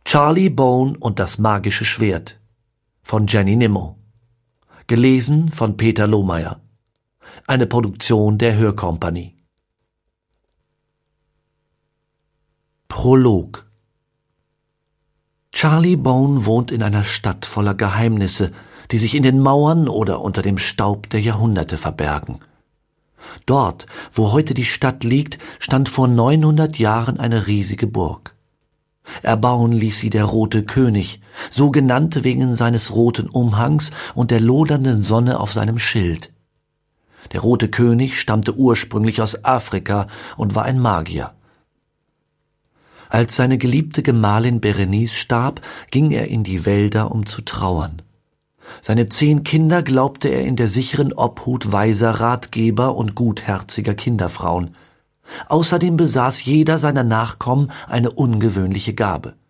Charlie Bone und das magische Schwert von Jenny Nimmo. Gelesen von Peter Lohmeier. Eine Produktion der Hörkompanie. Prolog. Charlie Bone wohnt in einer Stadt voller Geheimnisse, die sich in den Mauern oder unter dem Staub der Jahrhunderte verbergen. Dort, wo heute die Stadt liegt, stand vor 900 Jahren eine riesige Burg. Erbauen ließ sie der Rote König, so genannt wegen seines roten Umhangs und der lodernden Sonne auf seinem Schild. Der Rote König stammte ursprünglich aus Afrika und war ein Magier. Als seine geliebte Gemahlin Berenice starb, ging er in die Wälder, um zu trauern. Seine 10 Kinder glaubte er in der sicheren Obhut weiser Ratgeber und gutherziger Kinderfrauen. Außerdem besaß jeder seiner Nachkommen eine ungewöhnliche Gabe.